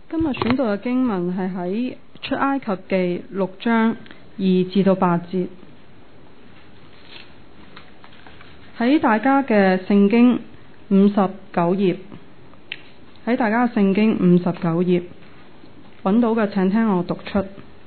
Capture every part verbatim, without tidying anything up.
今日選讀嘅經文係喺出埃及記六章二至到八節，喺大家嘅聖經五十九頁，喺大家嘅聖經五十九頁揾到嘅，請聽我讀出。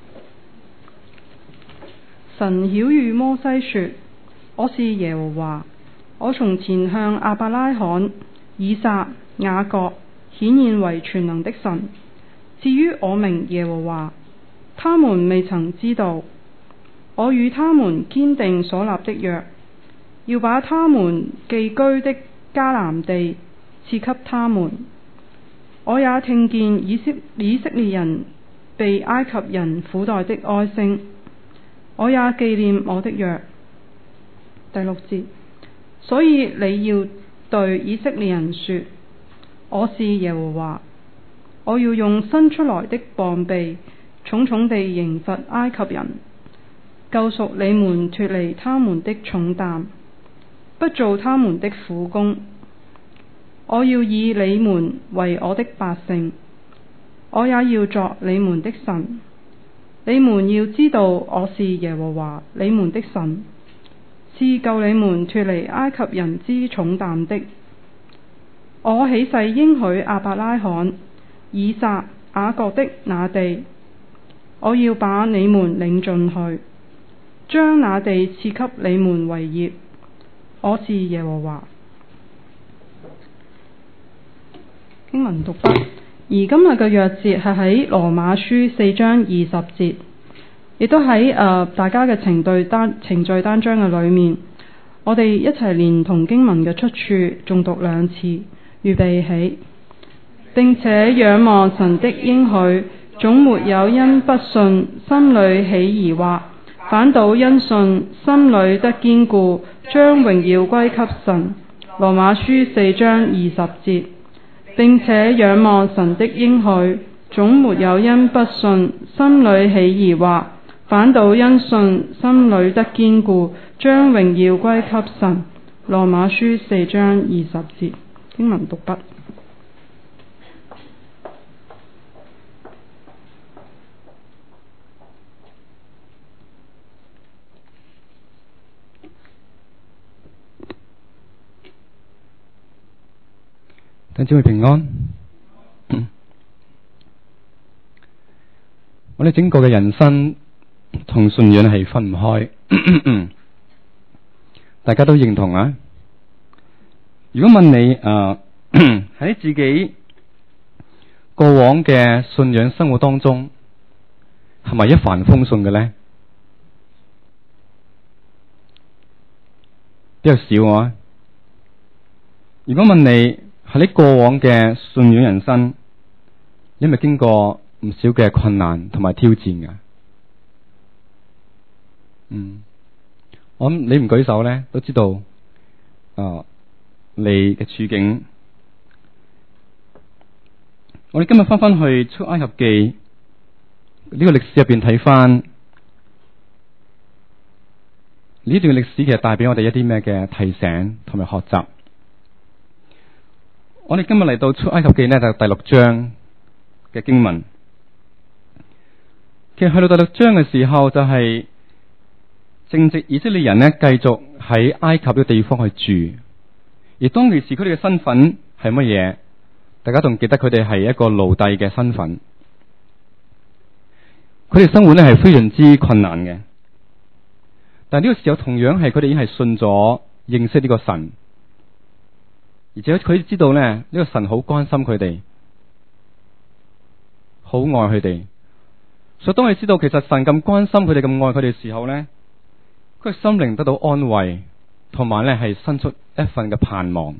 神曉諭摩西說：我是耶和華，我從前向亞伯拉罕、以撒、雅各顯現為全能的神。至於我名耶和華，他們未曾知道。我與他們堅定所立的約，要把他們寄居的迦南地賜給他們。我也聽見以色以色列人被埃及人苦待的哀聲，我也紀念我的約。第六節，所以你要對以色列人說：我是耶和華。我要用伸出來的膀臂重重地刑罰埃及人，救贖你們脫離他們的重擔，不做他們的苦工。我要以你們為我的百姓，我也要作你們的神。你們要知道我是耶和華你們的神，是救你們脫離埃及人之重擔的。我起誓應許亞伯拉罕、以撒、雅各的那地，我要把你們領進去，將那地賜給你們為業。我是耶和華。經文讀畢。而今日嘅約節係喺羅馬書四章二十節，亦都喺誒、呃、大家嘅程序單程序單章嘅裏面，我哋一齊連同經文嘅出處誦讀兩次，預備起。並且仰望神的應許，總沒有因不信心裏起疑惑，反倒因信心裏得堅固，將榮耀歸給神。羅馬書四章二十節。並且仰望神的應許，總沒有因不信心裏起疑惑，反倒因信心裏得堅固，將榮耀歸給神。羅馬書四章二十節。經文讀畢。 弟兄姊妹平安。我哋整個嘅人生同信仰係分唔開，大家都認同啊。如果問你誒喺自己過往嘅信仰生活當中，係咪一帆風順嘅呢？比較少啊。如果問你喺你過往嘅信仰人生，你係咪經過唔少嘅困難同埋挑戰㗎？嗯，我諗你唔舉手咧，都知道啊、呃，你嘅處境。我哋今日翻翻去出埃及記呢個歷史入邊睇翻呢段歷史，其實帶俾我哋一啲咩嘅提醒同埋學習。我哋今日嚟到出埃及記呢，就第六章嘅經文。其實去到第六章嘅時候，就係正值以色列人呢繼續喺埃及嘅地方去住。而當其時佢哋嘅身份係乜嘢？大家仲記得佢哋係一個奴隸嘅身份。佢哋生活呢係非常之困難嘅。但係呢個時候同樣係佢哋已經係信咗認識呢個神。而且佢知道咧，呢、這個神好關心佢哋，好愛佢哋。所以當佢知道其實神咁關心佢哋，咁愛佢哋嘅時候咧，佢心靈得到安慰，同埋咧係生出一份嘅盼望。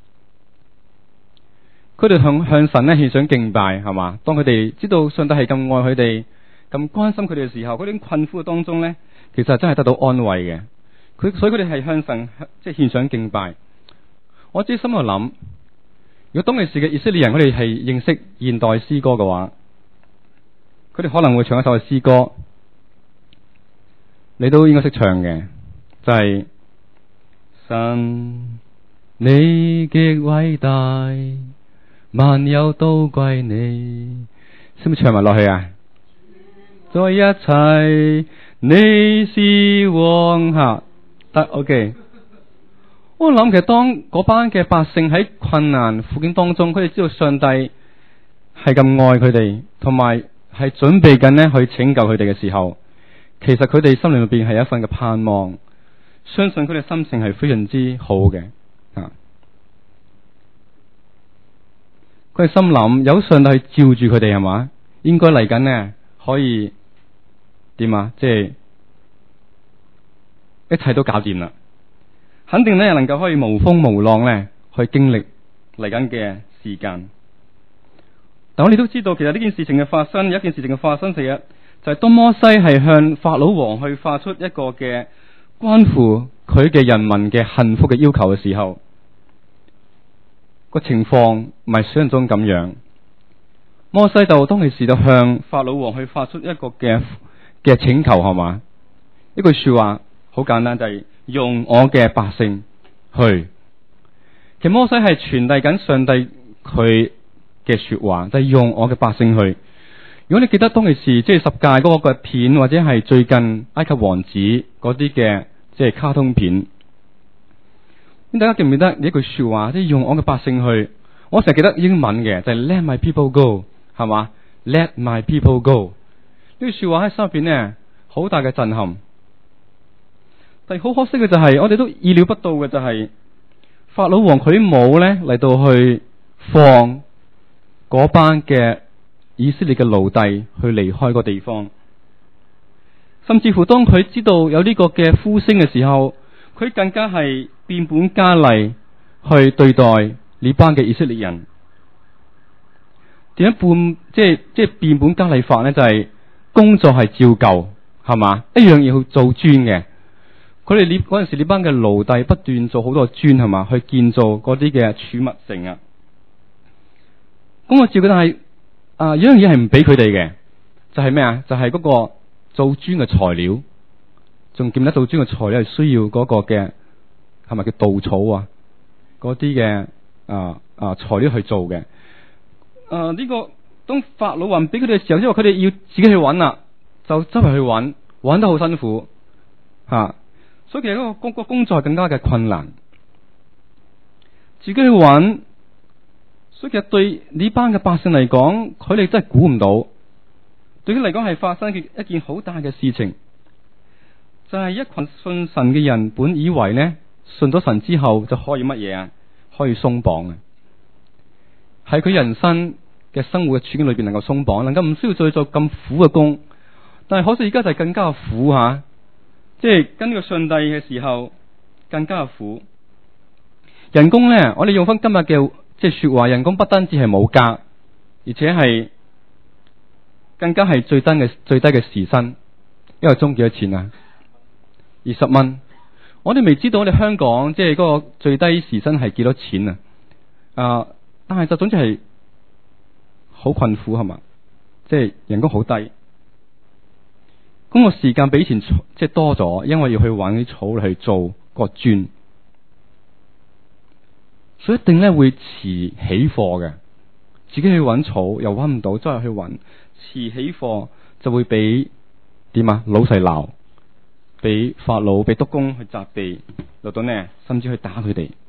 佢哋向向神咧獻上敬拜，係嘛？當佢哋知道上帝係咁愛佢哋，咁關心佢哋嘅時候，嗰啲困苦嘅當中咧，其實真係得到安慰嘅。佢所以佢哋係向神即係獻上敬拜。我自己心度諗，如果當其時嘅以色列人，佢哋係認識現代詩歌嘅話，佢哋可能會唱一首嘅詩歌，你都應該識唱嘅，就係、是、神你極偉大，萬有都歸你， 識唔識唱埋落去啊？在一齊，你是王下得 OK。我諗其實當嗰班嘅百姓喺困難苦境當中，佢哋知道上帝係咁愛佢哋，同埋係準備緊呢去拯救佢哋嘅時候，其實佢哋心靈裏邊係有一份嘅盼望，相信佢哋心情係非常之好嘅啊！佢哋心諗有上帝去照住佢哋係嘛，應該嚟緊呢可以點啊？即係一切都搞掂啦。肯定咧，能夠可以無風無浪咧，去經歷嚟緊嘅時間。但我哋都知道，其實呢件事情嘅發生，有一件事情嘅發生，其實就係當摩西係向法老王去發出一個嘅關乎佢嘅人民嘅幸福嘅要求嘅時候，個情況唔係想象中咁樣。摩西就當其時就向法老王去發出一個嘅嘅請求，係嘛？一句說話好簡單，就係、是。用我嘅百姓去，其實摩西係傳遞緊上帝佢嘅說話，就係、是、用我嘅百姓去。如果你記得當其時即係十誡嗰個嘅片，或者係最近埃及王子嗰啲嘅即係卡通片，咁大家記唔記得呢一句說話？即係用我嘅百姓去。我成日記得英文嘅就係、是、Let my people go， 係嘛 ？Let my people go 呢句說話喺心入邊呢，好大嘅震撼。但係好可惜嘅就係、是，我哋都意料不到嘅就係、是，法老王佢冇咧嚟到去放嗰班嘅以色列嘅奴隸去離開個地方，甚至乎當佢知道有呢個嘅呼聲嘅時候，佢更加係變本加厲去對待呢班嘅以色列人。點樣半即係即係變本加厲法呢？就係、是、工作係照舊，係嘛，一樣要去做磚嘅。佢哋呢嗰陣時呢班嘅奴隸不斷做好多磚，係嘛，去建造嗰啲嘅儲物城啊。咁我照佢，但係啊有樣嘢係唔俾佢哋嘅，就係咩啊？就係、是、嗰個做磚嘅材料，仲記得做磚嘅材料係需要嗰個嘅係咪叫稻草啊？嗰啲嘅啊啊材料去做嘅。啊呢、這個當法老王俾佢哋嘅時候，因為佢哋要自己去揾啦，就周圍去揾，揾得好辛苦吓。啊所以其實嗰個工個工作係更加嘅困難，自己去揾。所以其實對呢班嘅百姓嚟講，佢哋真係估唔到，對佢嚟講係發生嘅一件好大嘅事情，就係、是、一群信神嘅人本以為呢，信咗神之後就可以乜嘢啊？可以鬆綁啊！喺佢人生嘅生活嘅處境裏邊能夠鬆綁，能夠唔需要再做咁苦嘅工。但係可惜而家就係更加苦吓。即係跟個上帝嘅時候更加苦。人工咧，我哋用翻今日嘅即係說話，人工不單止係冇加，而且係更加係最低嘅最低嘅時薪，一個鐘幾多錢啊？二十蚊。我哋未知道我哋香港即係嗰個最低時薪係幾多錢啊？啊，但係就總之係好困苦係嘛？即係人工好低。咁我時間比以前即係多咗，因為要去揾啲草去做個磚，所以一定咧會遲起貨嘅。自己去揾草又揾唔到，再去揾，遲起貨就會俾點啊老細鬧，俾法老俾督工去責備，落到呢甚至去打佢哋。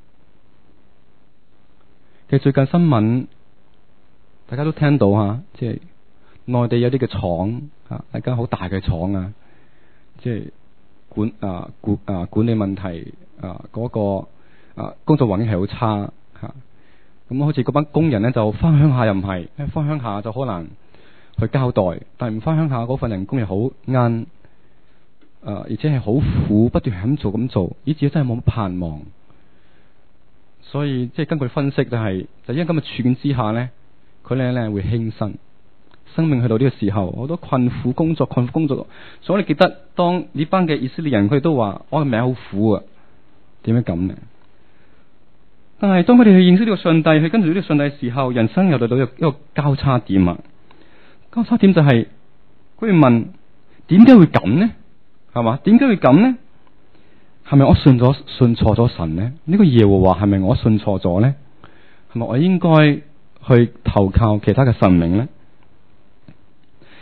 其實最近新聞大家都聽到吓，即係內地有啲嘅廠。啊！一間好大嘅廠啊，即係管啊管啊管理問題啊，嗰、那個啊工作環境係好差吓。咁、啊、好似嗰班工人咧，就翻鄉下又唔係，翻鄉下就好難去交代，但係唔翻鄉下嗰份人工又好奀，啊而且係好苦，不斷係咁做咁做，以至真係冇乜盼望。所以即係根據分析就係、是，就因為咁嘅處境之下咧，佢哋咧會輕生。生命去到呢個時候，好多困苦工作，困苦工作。所以我哋記得，當呢班嘅以色列人，佢哋都話：我嘅命好苦啊！點樣咁呢？但係當佢哋去認識呢個上帝，去跟住呢個上帝嘅時候，人生又到到一個交叉點啊！交叉點就係佢哋問：點解會咁呢？係嘛？點解會咁呢？係咪我信咗信錯咗神呢？呢、這個耶和華係咪我信錯咗呢？係咪我應該去投靠其他嘅神明呢？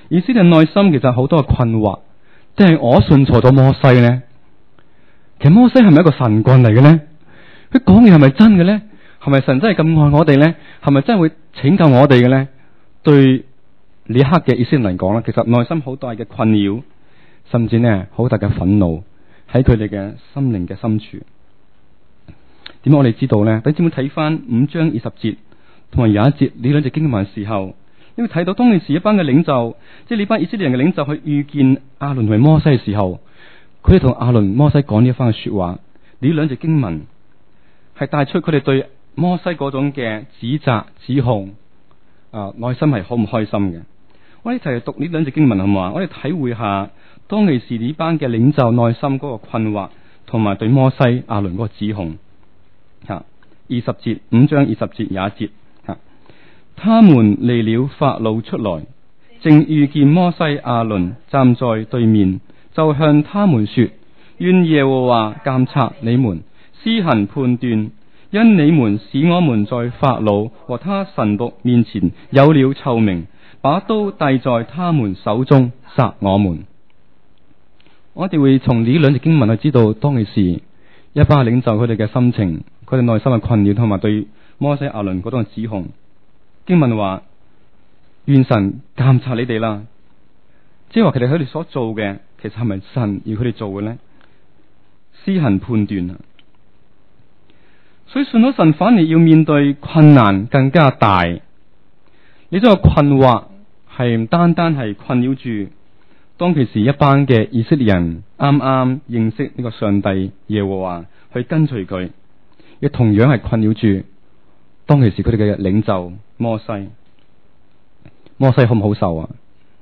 以色列內心其實好多嘅困惑，定係我信錯咗摩西呢？其實摩西係咪一個神棍嚟嘅呢？佢講嘢係咪真嘅呢？係咪神真係咁愛我哋呢？係咪真係會拯救我哋嘅呢？對呢一刻嘅以色列人嚟講咧，其實內心好大嘅困擾，甚至呢好大嘅憤怒喺佢哋嘅心靈嘅深處。點解我哋知道呢？等陣會睇翻五章二十節同埋廿一節呢兩節經文嘅時候，因為睇到當其時一班嘅領袖，即係呢班以色列人嘅領袖去遇見亞倫同埋摩西嘅時候，佢哋同亞倫、摩西講呢一番嘅說話。呢兩節經文係帶出佢哋對摩西嗰種嘅指責、指控，啊，內心係好唔開心嘅。我哋一齊讀呢兩節經文好唔好啊？我哋體會下當其時呢班嘅領袖內心嗰個困惑，同埋對摩西、亞倫嗰個指控。吓，二十節，五章二十節廿一節。吓，他們離了法老出來，正遇見摩西、亞倫站在對面，就向他們說：願耶和華監察你們，施行判斷，因你們使我們在法老和他臣僕面前有了臭名，把刀遞在他們手中，殺我們。我哋會從呢兩節經文去知道當其時一班領袖佢哋嘅心情，佢哋內心嘅困擾，同埋對摩西、亞倫嗰種嘅指控。經文話：願神監察你哋啦，即係話其實佢哋所做嘅，其實係咪神要佢哋做嘅呢？施行判斷啊！所以信咗神反而要面對困難更加大。呢種困惑係唔單單係困擾住當其時一班嘅以色列人啱啱認識呢個上帝耶和華去跟隨佢，亦同樣係困擾住當其時佢哋嘅領袖摩西。摩西好唔好受啊？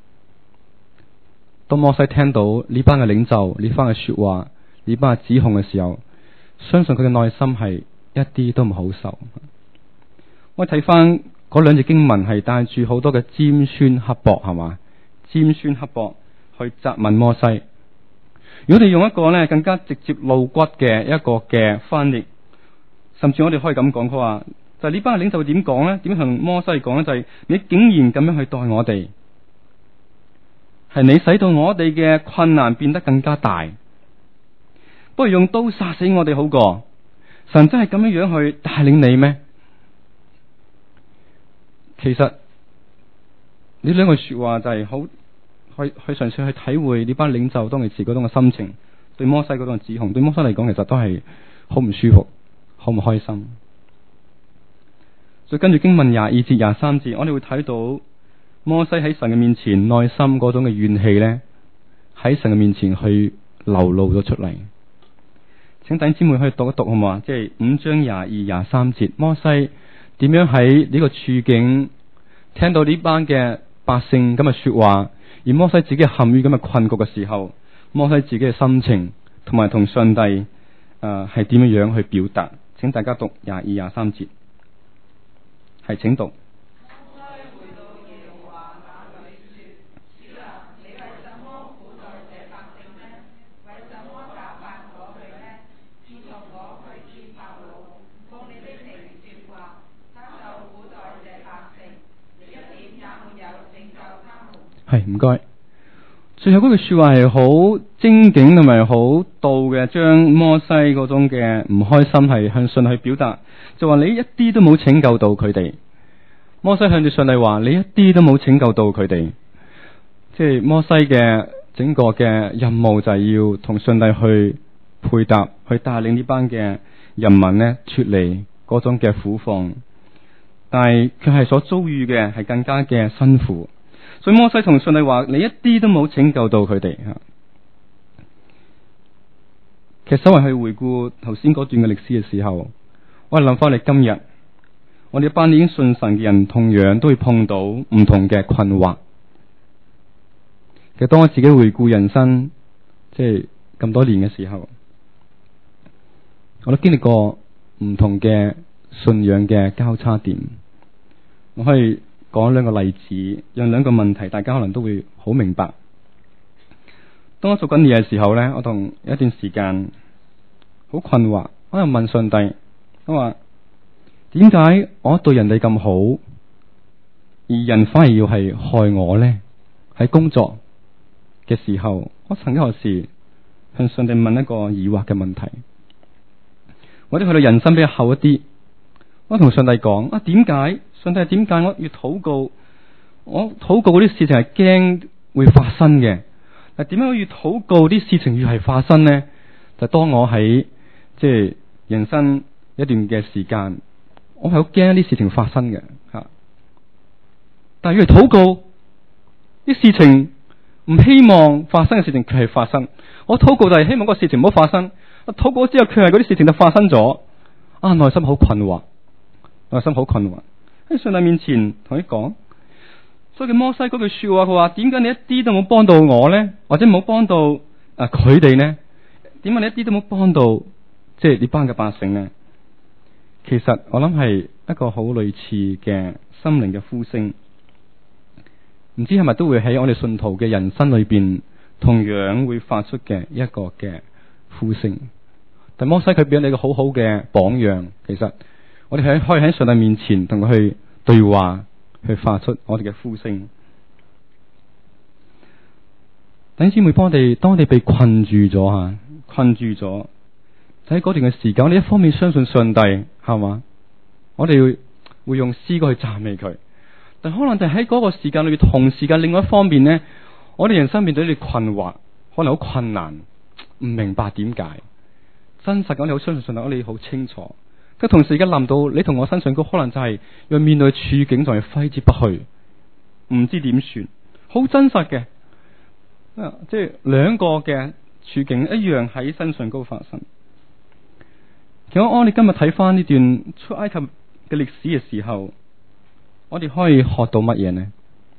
當摩西聽到呢班嘅領袖呢番嘅說話，呢班嘅指控嘅時候，相信佢嘅內心係一啲都唔好受。我睇翻嗰兩節經文係帶住好多嘅尖酸刻薄，係嘛？尖酸刻薄去責問摩西。如果你用一個咧更加直接露骨嘅一個嘅翻譯，甚至我哋可以咁講，佢話就係呢班領袖點講呢？點向摩西講呢？就係、是、你竟然咁樣去待我哋，係你使到我哋嘅困難變得更加大，不如用刀殺死我哋好過。神真係咁樣樣去帶領你咩？其實呢兩句說話就係好去去嘗試去體會呢班領袖當其時嗰種嘅心情，對摩西嗰種指控，對摩西嚟講其實都係好唔舒服，好唔開心。所以跟住經文廿二節、廿三節，我哋會睇到摩西喺神嘅面前內心嗰種嘅怨氣呢，喺神嘅面前去流露咗出嚟。請弟兄姊妹可以讀一讀好嘛？即係五章廿二、廿三節，摩西點樣喺呢個處境聽到呢班嘅百姓咁嘅說話，而摩西自己陷於咁嘅困局嘅時候，摩西自己嘅心情同埋同上帝誒係點樣樣去表達？請大家讀廿二、廿三節，係請讀。係唔該。最後嗰句說話係好精警同埋好道嘅，將摩西嗰種嘅唔開心係向上帝去表達，就話你一啲都冇拯救到佢哋。摩西向住上帝話：你一啲都冇拯救到佢哋。即係摩西嘅整個嘅任務就係要同上帝去配搭，去帶領呢班嘅人民呢脫離嗰種嘅苦況，但係佢係所遭遇嘅係更加嘅辛苦。所以摩西同上帝話：你一啲都冇拯救到佢哋。其實稍為去回顧頭先嗰段嘅歷史嘅時候，我係諗翻嚟今日，我哋一班已經信神嘅人，同樣都會碰到唔同嘅困惑。其實當我自己回顧人生，即係咁多年嘅時候，我都經歷過唔同嘅信仰嘅交叉點。我可以講兩個例子，讓兩個問題大家可能都會好明白。當我做緊嘢嘅時候呢，我同一段時間好困惑，我又問上帝，我話點解我對人哋咁好，而人反而要係害我呢？ 喺工作嘅時候，我曾經有時向上帝問一個疑惑嘅問題，或者去到人生比較後一啲，我同上帝講啊，點解上帝點解我要禱告？我禱告嗰啲事情係驚會發生嘅，但點解我要禱告啲事情越係發生呢？就當我喺即係人生一段嘅時間，我係好驚啲事情發生嘅吓。但係越係禱告啲事情唔希望發生嘅事情，佢係發生。我禱告就係希望個事情唔好發生。我禱告之後，佢係嗰啲事情就發生咗。啊，內心好困惑，內心好困惑。喺上帝面前同佢講。所以摩西嗰句說話，佢話：點解你一啲都冇幫到我呢？或者冇幫到啊佢哋呢？點解你一啲都冇幫到即係呢班嘅百姓呢？其實我諗係一個好類似嘅心靈嘅呼聲，唔知係咪都會喺我哋信徒嘅人生裏邊同樣會發出嘅一個嘅呼聲。但摩西佢俾咗你一個好好嘅榜樣，其實我哋喺可以喺上帝面前同佢去對話。去發出我哋嘅呼聲。弟兄姊妹，幫我哋當我哋被困住咗吓，困住咗喺嗰段嘅時間，我哋一方面相信上帝係嘛，我哋會會用詩歌去讚美佢。但可能就喺嗰個時間裏面，同時間另外一方面呢，我哋人生面對啲困惑，可能好困難，唔明白點解。真實講，你好相信上帝，我哋好清楚。佢同時間臨到你同我身上，嗰可能就係要面對處境，就係揮之不去，唔知點算，好真實嘅，啊，即係兩個嘅處境一樣喺身上高發生。其實我哋今日睇翻呢段出埃及嘅歷史嘅時候，我哋可以學到乜嘢呢？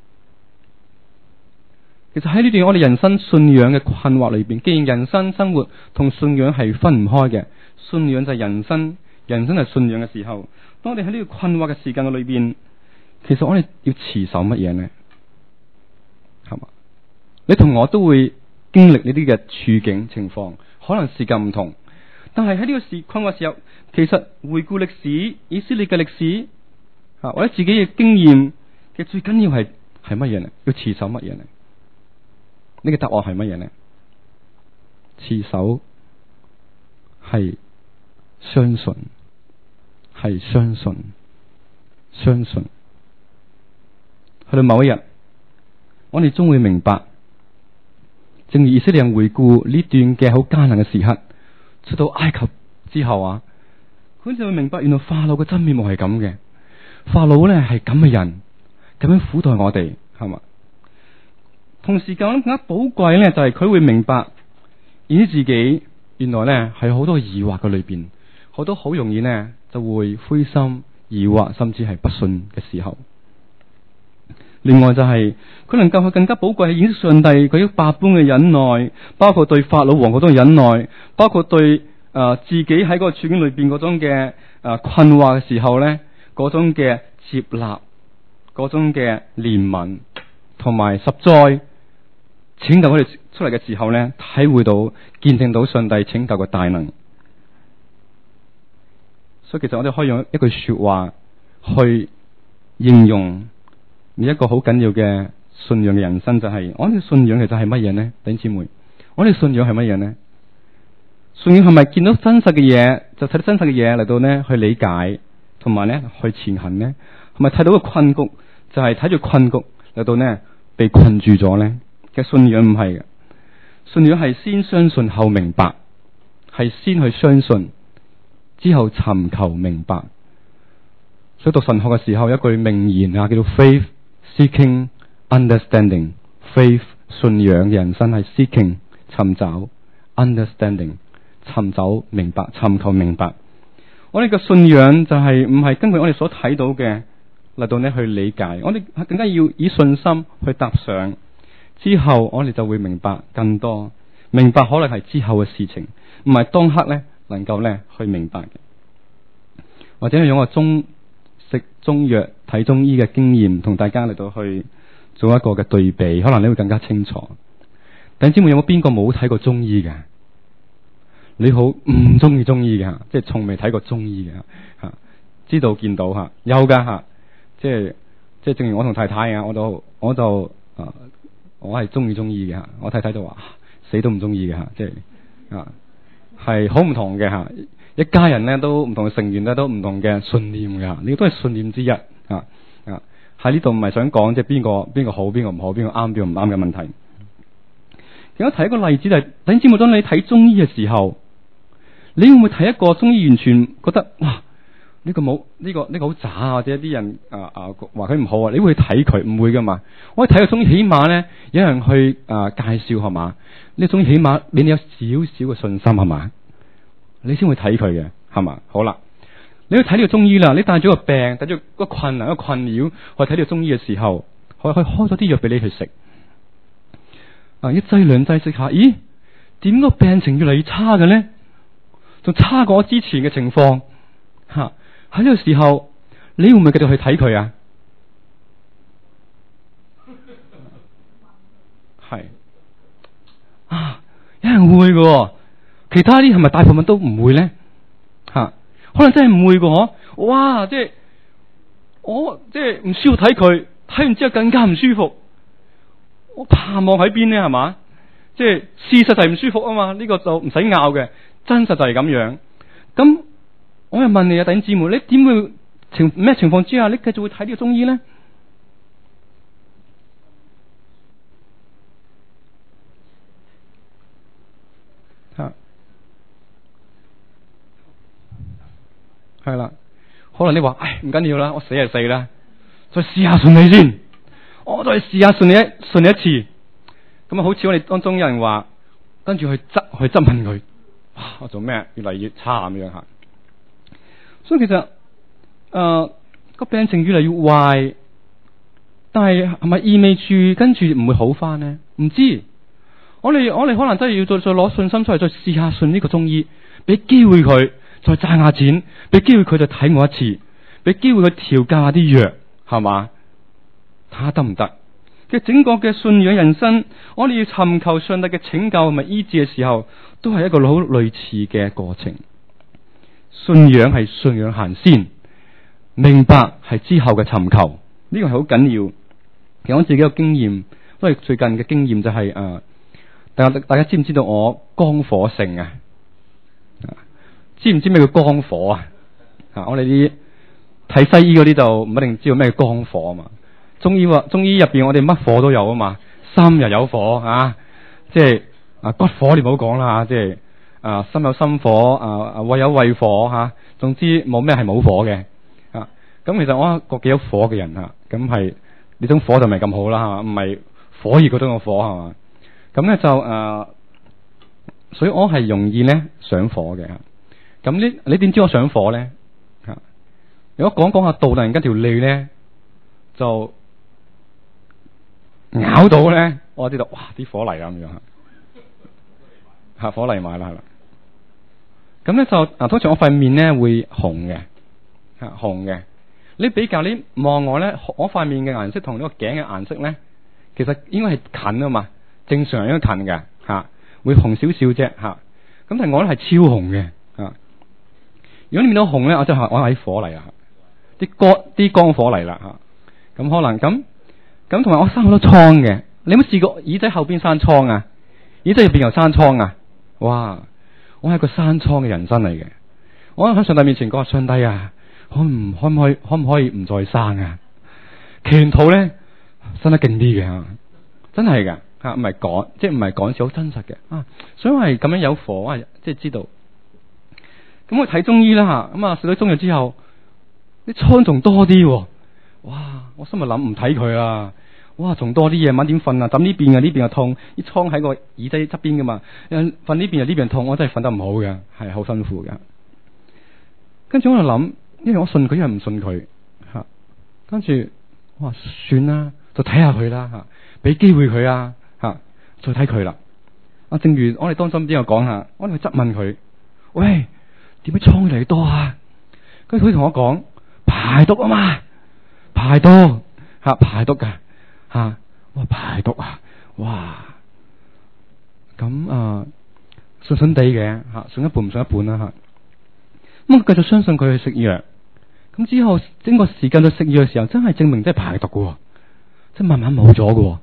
其實喺呢段我哋人生信仰嘅困惑裏邊，既然人生生活同信仰係分唔開嘅，信仰就係人生。人生係信仰嘅時候，當我哋喺呢個困惑嘅時間嘅裏邊，其實我哋要持守乜嘢呢？係嘛？你同我都會經歷呢啲嘅處境情況，可能時間唔同，但係喺呢個時困惑嘅時候，其實回顧歷史，以色列嘅歷史啊，或者自己嘅經驗嘅最緊要係係乜嘢呢？要持守乜嘢呢？呢個答案係乜嘢呢？持守係相信。係相信，相信，去到某一日，我哋終會明白。正如以色列人回顧呢段嘅好艱難嘅時刻，出到埃及之後啊，佢就會明白，原來法老嘅真面目係咁嘅。法老咧係咁嘅人，咁樣苦待我哋，係嘛？同時更加寶貴咧，就係佢會明白，而自己原來咧係好多疑惑嘅裏邊，好多好容易呢。就會灰心、疑惑，甚至係不信嘅時候。另外就係、是、佢能夠去更加寶貴，係認識上帝佢百般嘅忍耐，包括對法老王嗰種忍耐，包括對誒、呃、自己喺嗰個處境裏邊嗰種嘅誒、呃、困惑嘅時候咧，嗰種嘅接納，嗰種嘅憐憫，同埋實在拯救佢哋出嚟嘅時候咧，體會到、見證到上帝拯救嘅大能。所以其實我哋可以用一句說話去形容你一個好緊要嘅信仰嘅人生，就係、是、我哋信仰其實係乜嘢呢？弟兄姊妹，我哋信仰係乜嘢呢？信仰係咪見到真實嘅嘢就睇到真實嘅嘢嚟到呢去理解，同埋呢去前行呢？係咪睇到個困局就係睇住困局嚟到呢被困住咗呢？嘅信仰唔係嘅，信仰係先相信後明白，係先去相信。之後尋求明白，所以讀神學嘅時候，一句名言啊，叫做 Faith Seeking Understanding。Faith 信仰嘅人生係 Seeking 尋找 Understanding 尋找明白，尋求明白。我哋嘅信仰就係唔係根據我哋所睇到嘅嚟到呢去理解，我哋更加要以信心去踏上。之後我哋就會明白更多，明白可能係之後嘅事情，唔係當刻呢。能夠咧去明白嘅，或者係用個中食中藥睇中醫嘅經驗，同大家嚟到去做一個嘅對比，可能你會更加清楚。弟兄姊妹，有冇邊個冇睇過中醫嘅？你好唔中意中醫嘅，即係從未睇過中醫嘅吓，知道見到吓有噶吓，即係即係正如我同太太啊，我就我就啊我係中意中醫嘅吓，我太太就話死都唔中意嘅吓，即係啊係好唔同嘅吓，一家人咧都唔同嘅成員咧都唔同嘅信念嘅，呢個都係信念之一啊啊喺呢度唔係想講即係邊個邊個好邊個唔好邊個啱邊個唔啱嘅問題。如果提一個例子就係、是，弟兄姊妹當你睇中醫嘅時候，你會唔會睇一個中醫完全覺得哇？呢個冇呢個呢個好渣啊，或者一啲人啊啊話佢唔好啊，你會去睇佢？唔會噶嘛。我睇個中醫起碼咧有人去啊介紹係嘛，呢個中醫起碼你有少少嘅信心係嘛，你先會睇佢嘅係嘛。好啦，你去睇呢個中醫啦，你帶咗個病，帶咗個困難、一個困擾去睇呢個中醫嘅時候，可可開咗啲藥俾你去食啊，一劑兩劑食下，咦？點個病情越嚟越差嘅咧？仲差過我之前嘅情況吓。喺呢個時候，你會唔會繼續去睇佢啊？係啊，有人會嘅，其他啲係咪大部分都唔會咧？吓、啊，可能真係唔會嘅嗬。哇，即係我即係唔需要睇佢，睇完之後更加唔舒服。我盼望喺邊咧？係嘛？即係事實就係唔舒服啊嘛。呢、這個就唔使拗嘅，真實就係咁樣。咁。我又問你啊，弟兄姊妹，你點會情咩情況之下，你繼續會睇呢個中醫咧？吓，係啦，可能你話，唉，唔緊要啦，我死就死啦，再試下順你先，我再試下順你一順你一次。咁啊，好似我哋當中有人話，跟住去質去質問佢，哇，我做咩越嚟越差咁樣吓。所以其實，誒、呃、個病情越嚟越壞，但係係咪意味住跟住唔會好翻呢？唔知，我哋我哋可能真係要再再攞信心出嚟，再試下信呢個中醫，俾機會佢再賺下錢，俾機會佢再睇我一次，俾機會佢調教下啲藥，係嘛？睇下得唔得？嘅整個嘅信仰人生，我哋要尋求上帝嘅拯救同埋醫治嘅時候，都係一個好類似嘅過程。信仰係信仰行先，明白係之後嘅尋求，呢個係好緊要。其實我自己嘅經驗，因為最近嘅經驗就係、是、誒、呃，大家大家知唔知道我光火性啊？知唔知咩叫光火啊？啊，我哋啲睇西醫嗰啲就唔一定知道咩叫光火啊嘛。中醫話中醫入邊我哋乜火都有啊嘛，心又有火啊，即係啊骨火你唔好講啦，即係。啊，心有心火，啊胃有胃火吓、啊，總之冇咩係冇火嘅啊。咁其實我係個幾有火嘅人吓，咁係呢種火就唔係咁好啦，係嘛，唔係火熱嗰種嘅火係嘛。咁咧就誒、啊，所以我係容易咧上火嘅。咁呢，你點知我上火咧？吓、啊，如果講講下道，突然間條脷咧就咬到咧，我知道哇，啲火嚟啦咁樣吓，吓火嚟埋啦係啦。咁咧就啊，通常我塊面咧會紅嘅，吓紅嘅。你比較你望我咧，我塊面嘅顏色同呢個頸嘅顏色咧，其實應該係近啊嘛，正常應該近嘅吓，會紅少少啫吓。咁但係我咧係超紅嘅吓。如果你面到紅咧，我就係我係火嚟啦，啲肝啲肝火嚟啦吓。咁可能咁咁，同埋我生好多瘡嘅。你有冇試過耳仔後邊生瘡啊？耳仔入邊又生瘡啊？哇！我係個生瘡嘅人生嚟嘅，我喺上帝面前講話：上帝啊，可唔可唔可以可唔可以唔再生啊？祈禱咧生得勁啲嘅，真係噶吓，唔係講即係唔係講笑，好真實嘅啊！所以我係咁樣有火啊，即係知道。咁我睇中醫啦吓，咁啊食咗中藥之後，啲瘡仲多啲，哇！我心咪諗唔睇佢啦。哇，仲多啲夜晚點瞓啊？枕呢邊啊，呢邊又痛，啲瘡喺個耳仔側邊噶嘛，瞓呢邊又呢邊痛，我真係瞓得唔好嘅，係好辛苦嘅。跟住我就諗，因為我信佢又唔信佢吓，跟住我話算啦，就睇下佢啦吓，俾機會佢啊吓，再睇佢啦。啊，正如我哋當心啲我講下，我哋去質問佢，喂，點解瘡越嚟越多啊？跟住佢同我講排毒啊嘛，排毒吓，排毒噶。啊！哇，排毒啊！哇！咁啊，信信地嘅吓，信一半唔信一半啦吓。咁我繼續相信佢去食藥。咁之後整個時間去食藥嘅時候，真係證明真係排毒嘅，即係慢慢冇咗嘅。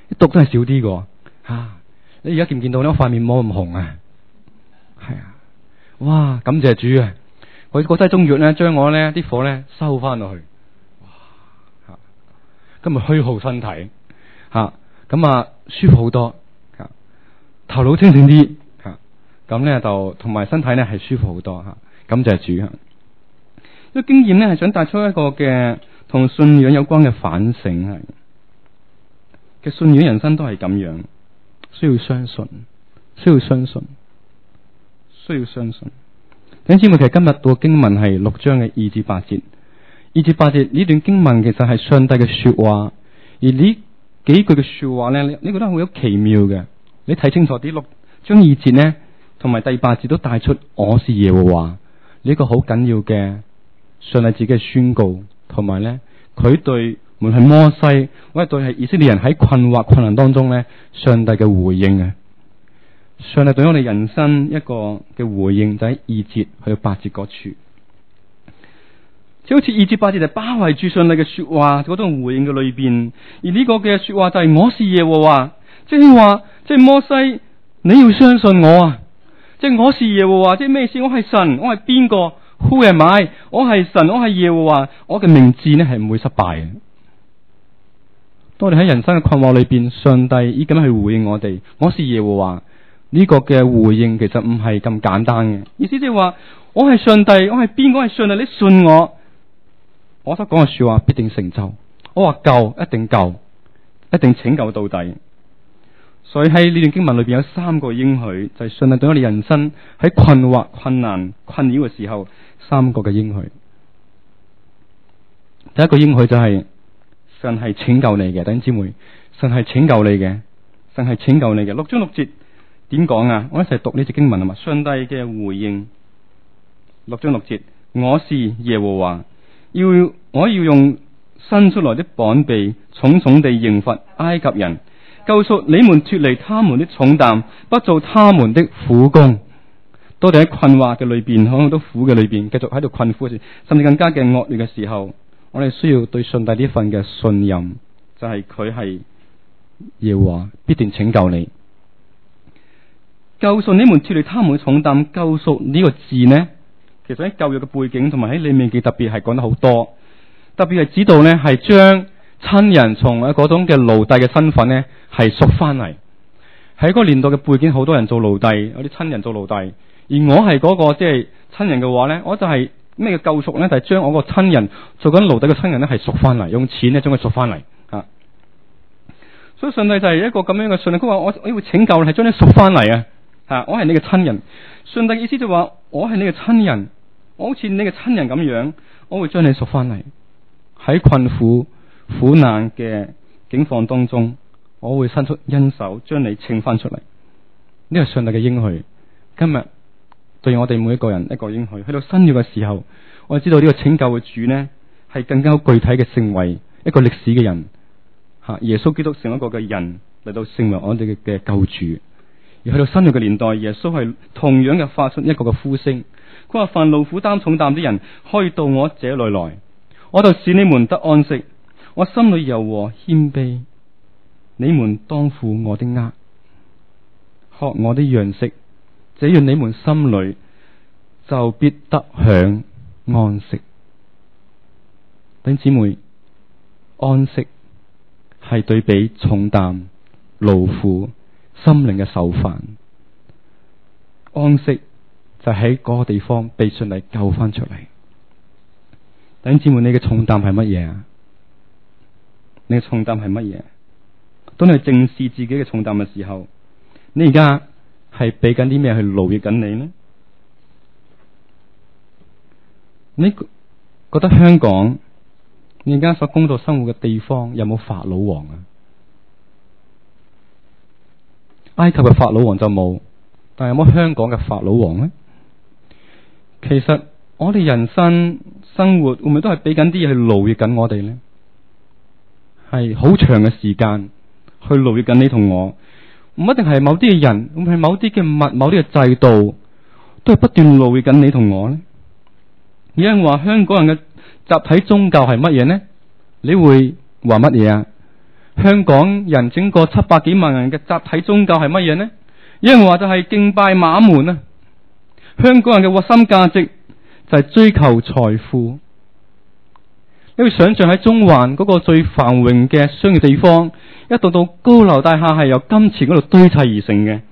啲毒都係少啲嘅。吓、啊，你而家見唔見到咧？我塊面冇咁紅啊！係啊，哇！感謝主啊！佢嗰劑中藥咧，將我咧啲火咧收翻落去。哇！吓，今日虛耗身體，吓咁啊舒服好多，吓頭腦清醒啲，吓咁咧就同埋身體咧係舒服好多吓。感謝主啊！呢個經驗咧係想帶出一個嘅同信仰有關嘅反省係。嘅信仰人生都係咁樣，需要相信，需要相信，需要相信。弟兄姊妹，其實今日讀經文係六章嘅二至八節，二至八節呢段經文其實係上帝嘅說話，而呢幾句嘅說話咧，你你覺得好有奇妙嘅。你睇清楚啲，六章二節呢，同埋第八節都帶出我是耶和華呢個好緊要嘅上帝自己嘅宣告，同埋咧佢對無論係摩西或者對係以色列人喺困惑困難當中咧，上帝嘅回應啊！上帝對我哋人生一個嘅回應就喺二節去到八節嗰處，就好似二節八節就包圍住上帝嘅說話嗰種回應嘅裏邊，而呢個嘅說話就係我是耶和華，即係話即係摩西你要相信我啊！即係我是耶和華，即係咩意思？我係神，我係邊個？Who am I？我係神，我係耶和華，我嘅名字呢係唔會失敗嘅。當我哋喺人生嘅困惑裏邊，上帝已咁樣去回應我哋，我是耶和華。呢個嘅回應其實唔係咁簡單嘅，意思即係話我係上帝，我係邊個？係上帝，你信我，我所講嘅說話必定成就。我話救一定救，一定拯救到底。所以喺呢段經文裏邊有三個應許，就係、是、上帝對我哋人生喺困惑、困難、困擾嘅時候，三個嘅應許。第一個應許就係、是、神係拯救你嘅，弟兄姊妹，神係拯救你嘅，神係拯救你嘅。六章六節。點講啊？我一齊讀呢節經文啊嘛！上帝嘅回應，六章六節，我是耶和華，要我要用伸出來的膀臂，重重地刑罰埃及人，救贖你們脫離他們的重擔，不做他們的苦工。當我哋喺困惑嘅裏邊，喺好多苦嘅裏邊，繼續喺度困苦嘅時，甚至更加嘅惡劣嘅時候，我哋需要對上帝呢份嘅信任，就係佢係耶和華，必定拯救你。救贖你們脫離他們嘅重擔，救贖呢個字呢，其實喺舊約嘅背景同埋喺利未記特別係講得好多，特別係指導呢係將親人從嗰種嘅奴隸嘅身份呢係贖翻嚟。喺嗰個年代嘅背景，好多人做奴隸，有啲親人做奴隸，而我係嗰個即係親人嘅話呢，我就係咩嘅救贖呢？就係將我個親人做緊奴隸嘅親人呢係贖翻嚟，用錢呢將佢贖翻嚟啊！所以上帝就係一個咁樣嘅上帝，佢話我我要拯救你，係將你贖翻嚟啊！啊！我係你嘅親人，上帝嘅意思就話我係你嘅親人，我好似你嘅親人咁樣，我會將你贖翻嚟。喺困苦苦難嘅境況當中，我會伸出恩手將你拯翻出嚟。呢個係上帝嘅應許，今日對我哋每一個人一個應許。去到新約嘅時候，我哋知道呢個拯救嘅主呢係更加具體嘅成為一個歷史嘅人。吓，耶穌基督成為一個嘅人嚟到成為我哋嘅救主。而去到新約嘅年代，耶穌係同樣嘅發出一個嘅呼聲，佢話：凡勞苦擔重擔啲人，可以到我這裏來，我就使你們得安息。我心裏柔和謙卑，你們當負我的軛，學我的樣式，這樣你們心裏就必得享安息。弟兄姊妹，安息係對比重擔、勞苦、心靈嘅受煩，安息就喺嗰個地方被上帝救翻出嚟。弟兄姊妹，你嘅重擔係乜嘢啊？你嘅重擔係乜嘢？當你正視自己嘅重擔嘅時候，你而家係俾緊啲咩去勞役緊你呢？你覺得香港你而家所工作生活嘅地方有冇法老王啊？埃及嘅法老王就冇，但係有冇香港嘅法老王呢？其實我哋人生生活會唔會都係俾緊啲嘢去勞役緊我哋呢？係好長嘅時間去勞役緊你同我，唔一定係某啲嘅人，唔係某啲嘅物，某啲嘅制度，都係不斷勞役緊你同我呢？有人話香港人嘅集體宗教係乜嘢呢？你會話乜嘢啊？ 香港人整個七百幾萬人嘅集體宗教係乜嘢呢？有人話就係敬拜馬門啊！香港人嘅核心價值就係追求財富。你會想象喺中環嗰個最繁榮嘅商業地方，一棟棟高樓大廈係由金錢嗰度堆砌而成嘅。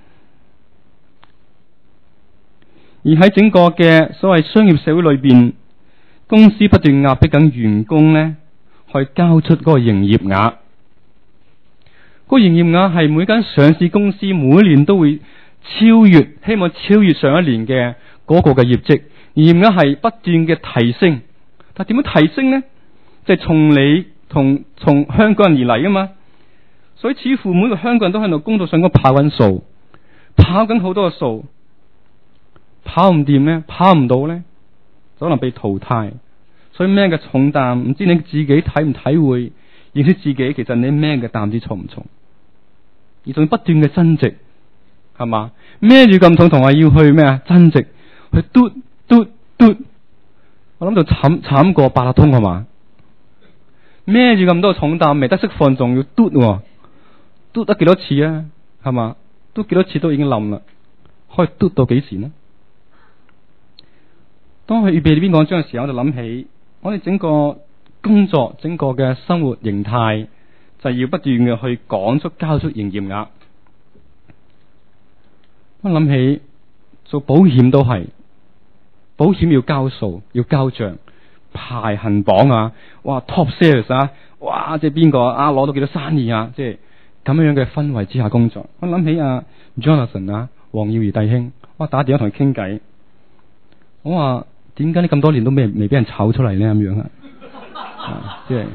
而喺整個嘅所謂商業社會裏邊，公司不斷壓迫緊員工呢，去交出嗰個營業額。嗰個營業額係每間上市公司每年都會超越，希望超越上一年嘅嗰個嘅業績。營業額係不斷嘅提升，但點樣提升呢？就係從你同從香港人而嚟啊嘛。所以似乎每個香港人都喺度工作上嗰跑緊數，跑緊好多個數，跑唔掂呢，跑唔到呢，就可能被淘汰。所以咩嘅重擔，唔知你自己體唔體會，認識自己其實你咩嘅擔子重唔重，而仲要不斷嘅增值，係嘛？孭住咁重，同話要去咩啊？增值，去嘟嘟嘟，我諗就慘慘過八達通係嘛？孭住咁多重擔，未得釋放，仲要嘟，嘟得幾多次啊？係嘛？嘟幾多次都已經冧啦，可以嘟到幾時呢？當佢預備呢篇講章嘅時候，我就諗起我哋整個工作、整個嘅生活形態，就係要不斷嘅去講出、交出營業額。我諗起做保險都係，保險要交數、要交賬、排行榜啊，哇 top sales 啊，哇即係邊個啊攞到幾多生意啊，即係咁樣樣嘅氛圍之下工作。我諗起阿 Jonathan 啊，黃耀儀弟兄，我打電話同佢傾偈，我話點解你咁多年都未未俾人炒出嚟呢？咁樣啊，即係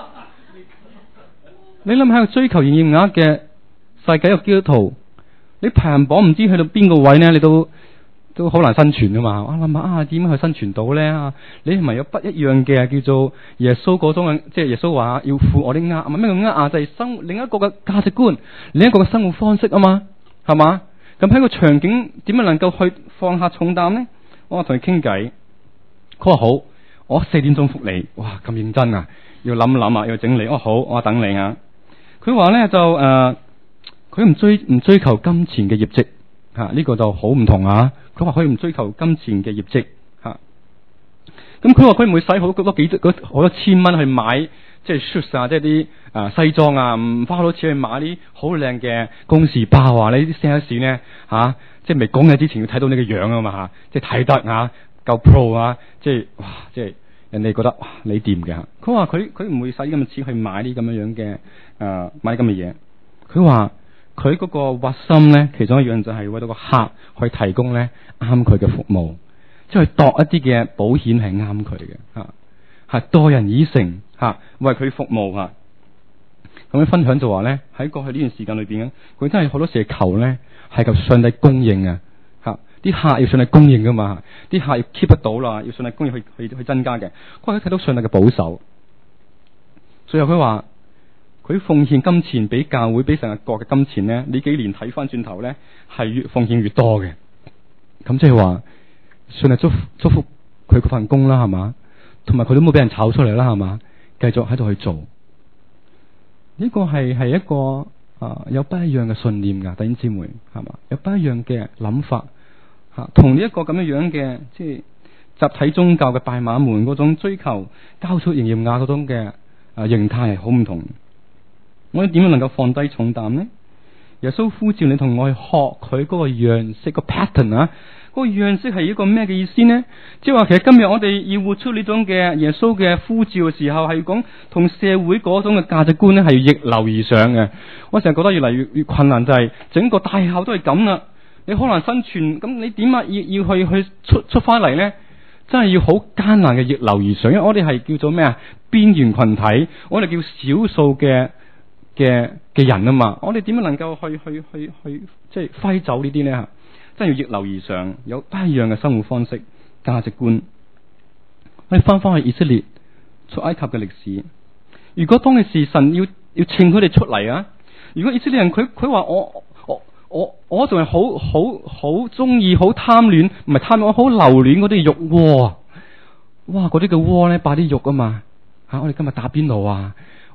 你諗下，追求營業額嘅世界嘅基督徒，你排行榜唔知去到邊個位呢？你都都好難生存噶嘛。我諗下啊，點樣去生存到呢？你係咪有不一樣嘅叫做耶穌嗰種嘅，即係耶穌話要負我啲軛，唔係咩叫軛啊？就係生另一個嘅價值觀，另一個嘅生活方式啊嘛，係嘛？咁喺個場景點樣能夠去放下重擔呢？我同佢傾偈，佢話好，我四點鐘覆你。哇，咁認真啊！要諗諗啊，要整理。哦，好，我等你啊。佢話咧就誒，佢、呃、唔追唔追求金錢嘅業績吓，呢、啊這個就好唔同啊。佢話佢唔追求金錢嘅業績吓，咁佢話佢唔會使好多幾多好多千蚊去買即係 shoes 啊，即係啲誒西裝啊，唔花好多錢去買啲好靚嘅公事包啊。呢啲 sales 咧吓，即係未講嘢之前要睇到你嘅樣啊嘛吓，即係睇得啊夠 pro 啊，即係哇，即係人哋覺得哇你掂嘅。佢話佢佢唔會使咁嘅錢去買啲咁樣樣嘅誒買咁嘅嘢。佢話佢嗰個核心咧，其中一樣就係為到個客去提供咧啱佢嘅服務，即係度一啲嘅保險係啱佢嘅吓，係待人以誠吓，為佢服務吓。咁樣分享就話咧，喺過去呢段時間裏邊咧，佢真係好多時求咧係求上帝供應啊吓，啲客要上帝供應噶嘛，啲客要 keep 得到啦，要上帝供應去去去增加嘅。佢睇到上帝嘅保守，最後佢話佢奉獻金錢俾教會俾成個國嘅金錢咧，呢幾年睇翻轉頭咧係越奉獻越多嘅。咁即係話上帝祝福祝福佢嗰份工啦，係嘛，同埋佢都冇俾人炒出嚟啦，係嘛，繼續喺度去做。呢個係係一個啊有不一樣嘅信念噶，弟兄姊妹係嘛，有不一樣嘅諗法吓，同呢一個咁樣樣嘅即係集體宗教嘅拜馬門嗰種追求交出營業額嗰種嘅啊形態係好唔同。我哋點樣能夠放低重擔呢？耶穌呼召你同我去學佢嗰個樣式，個 pattern 啊，嗰個樣式係一個咩嘅意思呢？即係話其實今日我哋要活出呢種嘅耶穌嘅呼召嘅時候，係講同社會嗰種嘅價值觀咧係逆流而上嘅。我成日覺得越嚟越越困難，就係整個大校都係咁啦。你好難生存，咁你點啊？要要去去出出翻嚟咧，真係要好艱難嘅逆流而上。因為我哋係叫做咩啊？邊緣群體，我哋叫少數嘅。嘅嘅人啊嘛，我哋點樣能夠去去去去即係揮走呢啲咧吓？真係要逆流而上，有不一樣嘅生活方式、價值觀。我哋翻翻去以色列出埃及嘅歷史，如果當其時神要要請佢哋出嚟啊，如果以色列人佢佢話我我我我仲係好好好中意好貪戀，唔係貪戀，我好留戀嗰啲肉鍋，哇嗰啲嘅鍋咧擺啲肉啊嘛吓，我哋今日打邊爐啊。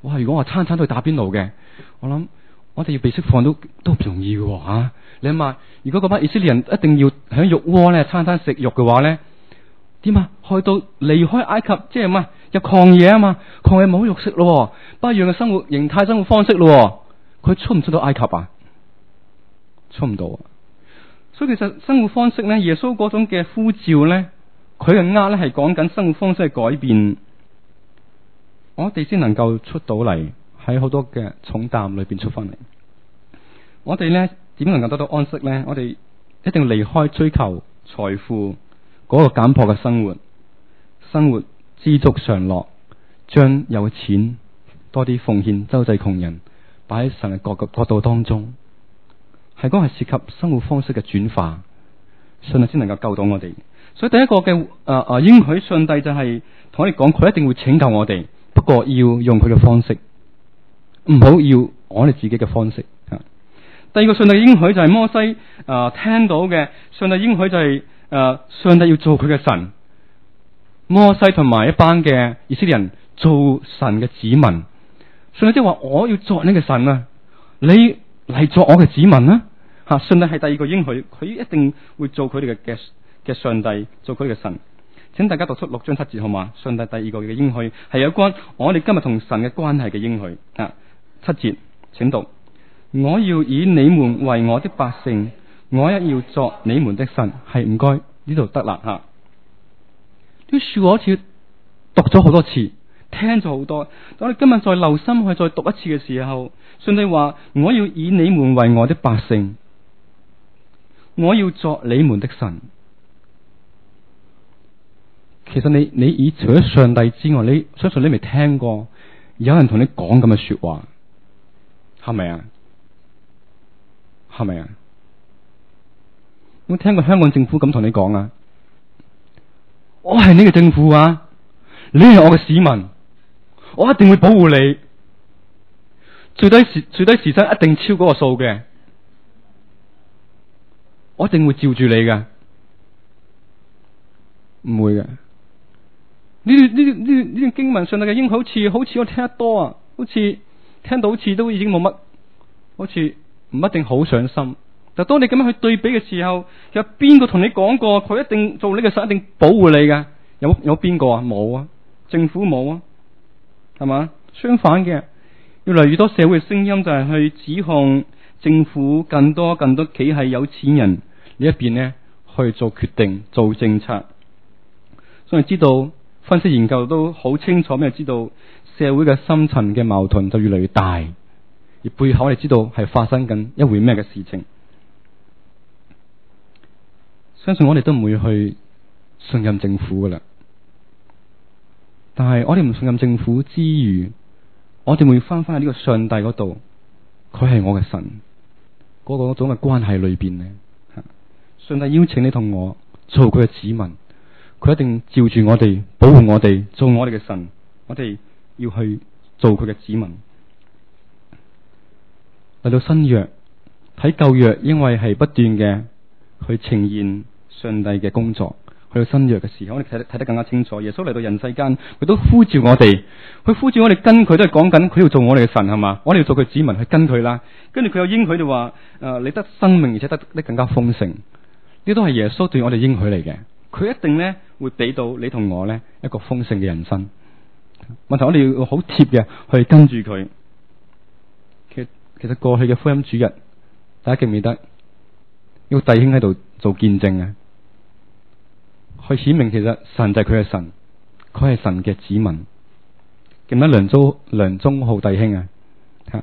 哇！如果我餐餐都去打邊爐嘅，我諗我哋要被釋放都都唔容易嘅吓、啊。你諗下，如果嗰班以色列人一定要喺肉鍋咧餐餐食肉嘅話咧，點啊？去到離開埃及，即係嘛入曠野啊嘛，曠野冇肉食咯，不一樣嘅生活形態、生活方式咯，佢出唔出到埃及啊？出唔到啊！所以其實生活方式咧，耶穌嗰種嘅呼召咧，佢嘅呃咧係講緊生活方式嘅改變，我哋先能夠出到嚟，喺好多嘅重擔裏邊出翻嚟。我哋咧點能夠得到安息咧？我哋一定要離開追求財富嗰個簡樸嘅生活，生活知足常樂，將有錢多啲奉獻周濟窮人，擺喺神嘅角角度當中。係講係涉及生活方式嘅轉化，上帝先能夠救到我哋。所以第一個嘅誒誒應許上帝就係同我哋講，佢一定會拯救我哋，不過要用佢嘅方式，唔好要，要我哋自己嘅方式。第二個上帝嘅應許就係摩西誒、呃、聽到嘅，上帝應許就係、是、誒、呃、上帝要做佢嘅神，摩西同埋一班嘅以色列人做神嘅子民。上帝即係話我要作你嘅神啊，你嚟作我嘅子民啊！吓，上帝係第二個應許，佢一定會做佢哋嘅嘅嘅上帝，做佢哋嘅神。請大家讀出六章七節好嘛？上帝第二個嘅應許係有關我哋今日同神嘅關係嘅應許啊！七節，請讀：我要以你們為我的百姓，我一要作你們的神。係唔該，呢度得啦吓。呢句說話好似讀咗好多次。聽咗好多，我哋今日再留心去再讀一次嘅時候，上帝話：我要以你們為我的百姓，我要作你們的神。其實你你以除咗上帝之外，你相信你未聽過有人同你講咁嘅說話，係咪啊？係咪啊？有冇聽過香港政府咁同你講啊？我係你嘅政府啊，你係我嘅市民。我一定會保護你，最低時最低時薪一定超過個數嘅，我一定會照住你嘅，唔會嘅。呢啲呢啲呢啲呢啲經文上帝嘅應許好似好似我聽得多啊，好似聽到好似都已經冇乜，好似唔一定好上心。但當你咁樣去對比嘅時候，有邊個同你講過佢一定做呢個神，一定保護你嘅？有有邊個啊？冇啊，政府冇啊。係嘛？相反嘅，越嚟越多社會聲音就係去指控政府更多更多企喺有錢人呢一邊呢去做決定、做政策。所以知道分析研究都好清楚，咩知道社會嘅深層嘅矛盾就越嚟越大，而背後我哋知道係發生緊一回咩嘅事情。相信我哋都唔會去信任政府噶啦。但係我哋唔信任政府之餘，我哋會翻翻喺呢個上帝嗰度，佢係我嘅神，嗰個種嘅關係裏邊呢，上帝邀請你同我做佢嘅子民，佢一定照住我哋保護我哋，做我哋嘅神，我哋要去做佢嘅子民。嚟到新約睇舊約，因為係不斷嘅去呈現上帝嘅工作。去到新約嘅時候，我哋睇得睇得更加清楚。耶穌嚟到人世間，佢都呼召我哋，佢呼召我哋跟佢，都係講緊佢要做我哋嘅神，係嘛？我哋要做佢子民，去跟佢啦。跟住佢有應許就話：誒、呃，你得生命，而且得得更加豐盛。呢都係耶穌對我哋應許嚟嘅。佢一定咧會俾到你同我咧一個豐盛嘅人生。問題我哋要好貼嘅去跟住佢。其實其實過去嘅福音主日，大家記唔記得？有弟兄喺度做見證啊！去顯明其實神就係佢嘅神，佢係神嘅子民。記唔記得梁宗梁宗浩弟兄啊？吓，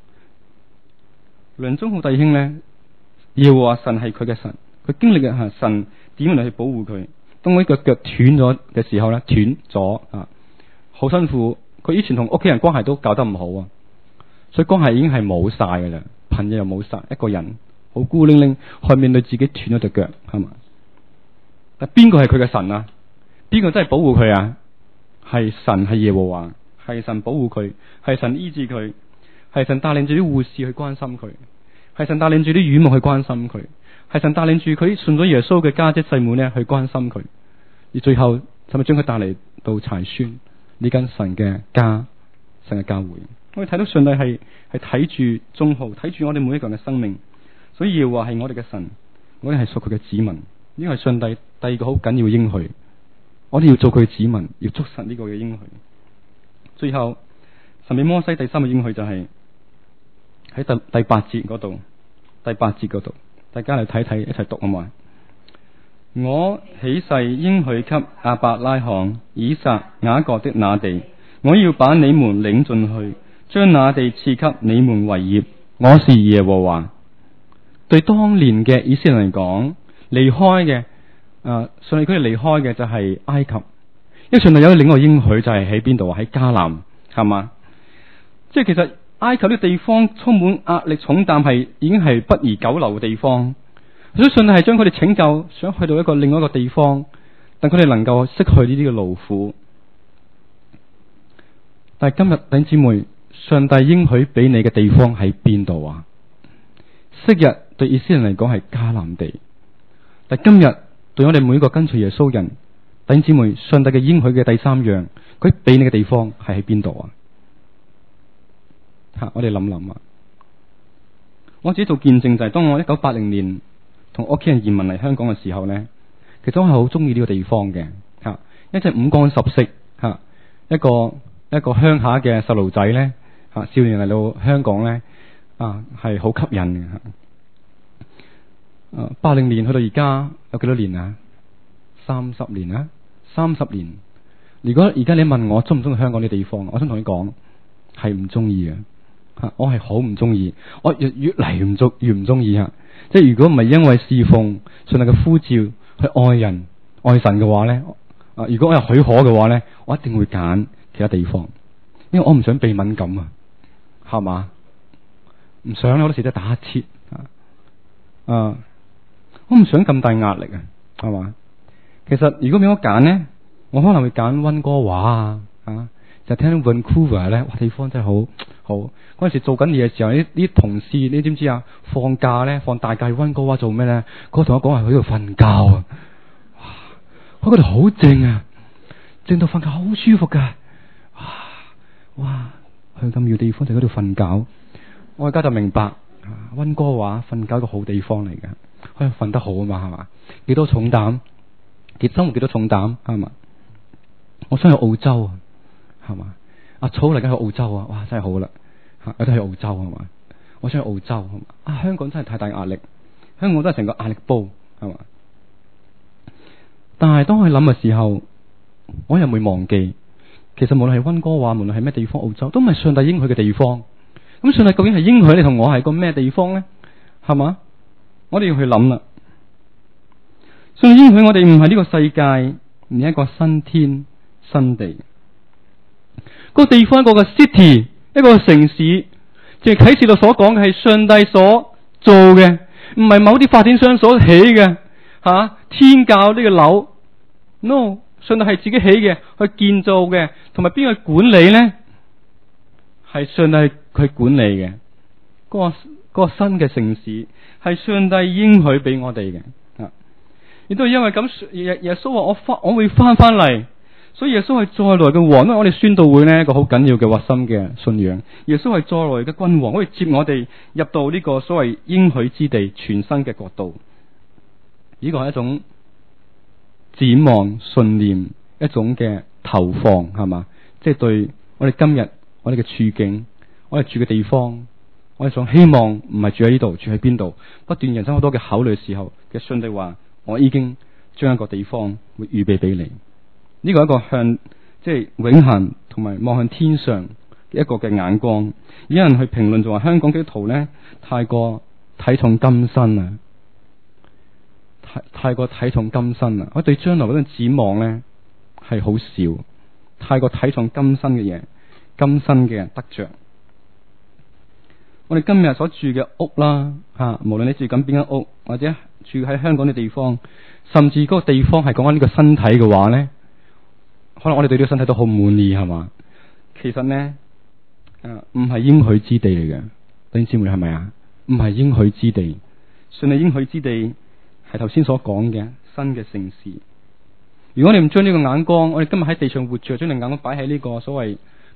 梁宗浩弟兄咧，要話神係佢嘅神，佢經歷嘅係神點樣嚟去保護佢。當佢個腳斷咗嘅時候咧，斷咗啊，好辛苦。佢以前同屋企人關係都搞得唔好啊，所以關係已經係冇晒噶啦，朋友又冇晒，一個人好孤零零去面對自己斷咗隻腳，係嘛？但邊個係佢嘅神啊？邊個真係保護佢啊？係神，係耶和華，係神保護佢，係神醫治佢，係神帶領住啲護士去關心佢，係神帶領住啲院牧去關心佢，係神帶領住佢信咗耶穌嘅家姐細妹呢去關心佢，而最後係咪將佢帶嚟到柴村呢間神嘅家， 神嘅教會。我哋睇到上帝係係睇住眾號，睇住我哋每一個人嘅生命，所以要話係我哋嘅神，我哋係屬佢嘅子民。呢個係上帝第二個好緊要嘅應許，我哋要做佢嘅子民，要捉實呢個嘅應許。最後神俾摩西第三個應許就係喺第第八節嗰度，第八節嗰度，大家嚟睇睇，一齊讀好嘛？我起誓應許給亞伯拉罕、以撒、雅各的那地，我要把你們領進去，將那地賜給你們為業。我是耶和華。對當年嘅以色列人嚟講，離開嘅，誒，上帝佢哋離開嘅就係埃及，因為上帝有另外一個應許就係喺邊度啊？喺迦南，係嘛？即係其實埃及啲地方充滿壓力重擔，係已經係不宜久留嘅地方。所以上帝係將佢哋拯救，想去到一個另外一個地方，等佢哋能夠釋去呢啲嘅勞苦。但係今日弟兄姊妹，上帝應許俾你嘅地方喺邊度啊？昔日對以色列人嚟講係迦南地，但今日對我哋每一個跟隨耶穌人，弟兄姊妹，上帝嘅應許嘅第三樣，佢俾你嘅地方係喺邊度啊？吓，我哋諗諗啊！我自己做見證就係、是、當我一九八零年同屋企人移民嚟香港嘅時候呢，其實我係好中意呢個地方嘅吓，一隻五光十色吓，一個一個鄉下嘅細路仔呢，吓，少年嚟到香港呢，啊係好吸引嘅吓。八零年去到而家有幾多年啊？三十年啊，三十年。如果而家你問我中唔中意香港啲地方，我想同你講係唔中意嘅吓，我係好唔中意，我越越嚟唔中越唔中意啊！即係如果唔係因為侍奉上帝嘅呼召去愛人愛神嘅話咧，啊，如果我有許可嘅話咧，我一定會揀其他地方，因為我唔想被敏感啊，係嘛？唔想好多時都打乞嗤啊，啊，我唔想咁大壓力啊，係嘛？其實如果俾我揀咧，我可能會揀溫哥華啊，啊，就聽到 Vancouver 咧，哇，地方真係好好。嗰陣時做緊嘢嘅時候，呢啲同事你知唔知啊？放假咧，放大假去溫哥華做咩咧？嗰個同我講係喺度瞓覺啊，哇！嗰度好靜啊，靜到瞓覺好舒服噶，哇哇！去咁遠地方就喺度瞓覺，我而家就明白，溫哥華瞓覺一個好地方嚟嘅，可以瞓得好啊嘛，係嘛？幾多重擔？幾生活幾多重擔係嘛？我想去澳洲啊，係嘛？阿草嚟緊去澳洲啊，哇真係好啦，吓有得去澳洲係嘛？我想去澳洲係嘛？啊香港真係太大壓力，香港都係成個壓力煲係嘛？但係當我諗嘅時候，我又唔會忘記，其實無論係溫哥華，無論係咩地方，澳洲都唔係上帝應許嘅地方。咁上帝究竟係應許你同我係個咩地方咧？係嘛？我哋要去諗啦。所以應許我哋唔係呢個世界，而係一個新天新地。個地方一個嘅 city， 一個城市，即係啟示錄所講嘅係上帝所做嘅，唔係某啲發展商所起嘅吓、啊。天教呢個樓 ，no， 上帝係自己起嘅，去建造嘅，同埋邊個管理咧？係上帝去管理嘅。嗰、嗰個、嗰個新嘅城市係上帝應許俾我哋嘅。亦都係因為咁，耶耶穌話我翻，我會翻翻嚟，所以耶穌係再來嘅王。因為我哋宣道會呢一個好緊要嘅核心嘅信仰，耶穌係再來嘅君王，可以接我哋入到呢個所謂應許之地，全新嘅國度。呢個係一種展望、信念，一種嘅投放，係嘛？即係對我哋今日我哋嘅處境，我哋住嘅地方，我哋想希望唔係住喺呢度，住喺邊度？不斷人生好多嘅考慮嘅時候嘅上帝話。我已經將一個地方會預備俾你，呢個係一個向即係永恆同埋望向天上嘅一個嘅眼光。有人去評論就話香港基督徒呢太過睇重今生啊，太太過睇重今生啊，我對將來嗰種展望呢係好少，太過睇重今生嘅嘢，今生嘅得着。我哋今日所住嘅屋啦，吓、啊，無論你住緊邊間屋，或者住喺香港嘅地方，甚至嗰個地方係講緊呢個身體嘅話咧，可能我哋對呢個身體都好唔滿意，係嘛？其實咧，誒、啊，唔係應許之地嚟嘅，弟兄姊妹係咪啊？唔係應許之地，算係應許之地，係頭先所講嘅新嘅城市。如果你唔將呢個眼光，我哋今日喺地上活着，將你眼光擺喺呢個所謂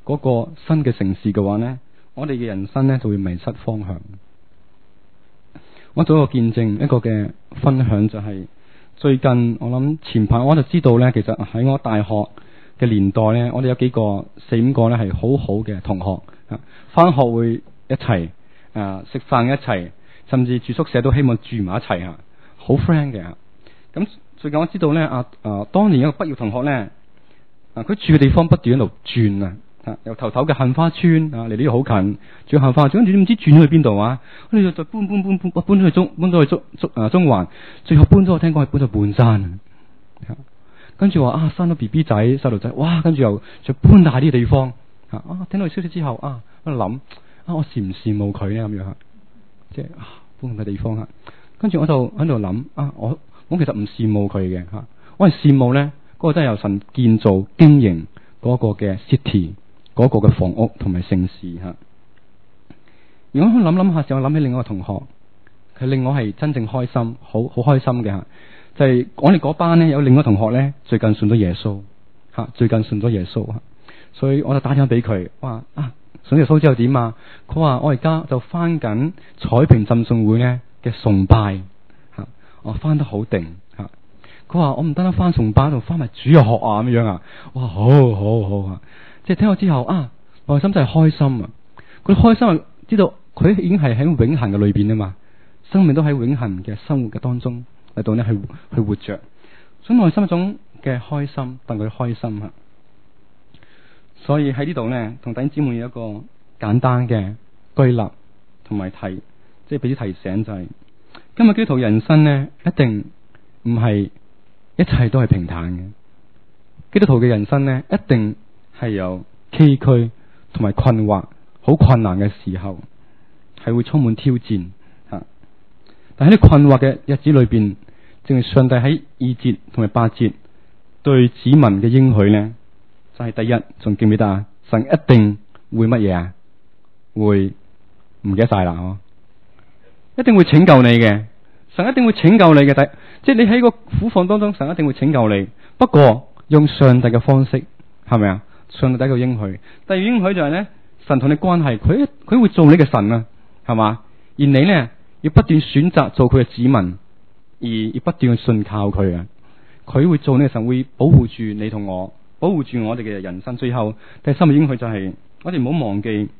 嗰個新嘅城市嘅話呢，我哋嘅人生呢就會迷失方向。我做一個見證，一個嘅分享就係、是、最近我諗前排我就知道呢，其實喺我大學嘅年代呢，我哋有幾個四五個呢係好好嘅同學啊，返學會一齊啊，食飯一齊，甚至住宿舍都希望住埋一齊啊，好 friend 嘅。咁最近我知道呢，啊啊，當年一個畢業同學呢，啊，佢住嘅地方不斷喺度轉啊。由頭頭嘅杏花村啊，離呢度好近，住杏花村，跟住唔知轉咗去邊度啊？跟住就再搬搬搬搬搬咗去中，搬咗去中中啊中環，最後搬咗我聽講係搬咗半山。跟住話啊，生咗 B B 仔細路仔，哇！跟住又再搬大啲地方啊！啊，聽到消息之後啊，喺度諗啊，我羨唔羨慕佢呢？咁樣，即係啊，搬咁大地方啊！跟住我就喺度諗啊，我我其實唔羨慕佢嘅吓，我係羨慕咧嗰個真係由神建造經營嗰個嘅 city。嗰個嘅房屋同埋城市吓，如果我諗諗下，就我諗起另外一個同學，佢令我係真正開心，好好開心嘅吓，就係、是、我哋嗰班呢，有另外一個同學呢，最近信咗耶穌吓，最近信咗耶穌吓，所以我就打電話俾佢，話啊信耶穌之後點啊？佢話我而家就翻緊彩屏浸信會呢嘅崇拜吓，我翻得好定吓。佢話我唔單單翻崇拜，仲翻埋主日學啊咁樣啊，哇，好好好啊！即係聽咗之後啊，內心真係開心啊！佢開心啊，知道佢已經係喺永恆嘅裏邊啊嘛，生命都喺永恆嘅生活嘅當中嚟到呢去去活着，所以內心一種嘅開心，戥佢開心啊！所以喺呢度呢，同弟兄姊妹有一個簡單嘅歸納同埋提，即係俾啲提醒就係、是，今日基督徒人生呢，一定唔係一切都係平坦嘅，基督徒嘅人生呢，一定係有崎嶇同埋困惑，好困難嘅時候，係會充滿挑戰吓。但喺啲困惑嘅日子裏邊，正係上帝喺二節同埋八節對子民嘅應許呢，就係、是、第一，仲記唔記得啊？神一定會乜嘢啊？會唔記得晒啦？哦，一定會拯救你嘅，神一定會拯救你嘅。第，即係你喺個苦況當中，神一定會拯救你。不過用上帝嘅方式，係咪啊？上帝第一個應許，第二個應許就係咧，神同你關係，佢佢會做你嘅神啊，係嘛？而你咧要不斷選擇做佢嘅子民，而要不斷去信靠佢啊。佢會做你嘅神，會保護住你同我，保護住我哋嘅人生。最後第三個應許就係、是，我哋唔好忘記，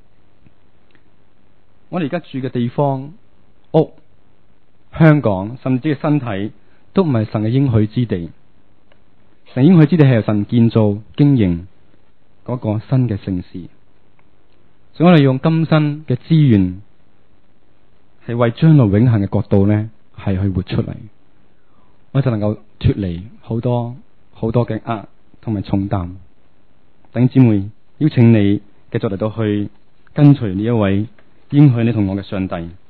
我哋而家住嘅地方、屋、香港，甚至係身體，都唔係神嘅應許之地。神應許之地係由神建造、經營。嗰個新嘅城市，所以我哋用今生嘅資源，係為將來永恆嘅國度呢，係去活出嚟，我就能夠脫離好多好多嘅壓同埋重擔。弟兄姊妹，邀請你繼續嚟到去跟隨呢一位應許你同我嘅上帝。